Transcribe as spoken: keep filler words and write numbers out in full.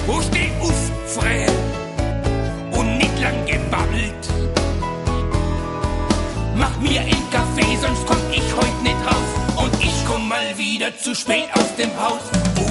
wo steh auf, frei und nicht lang gebabbelt. Mach mir einen Kaffee, sonst komm ich heut nicht raus und ich komm mal wieder zu spät aus dem Haus.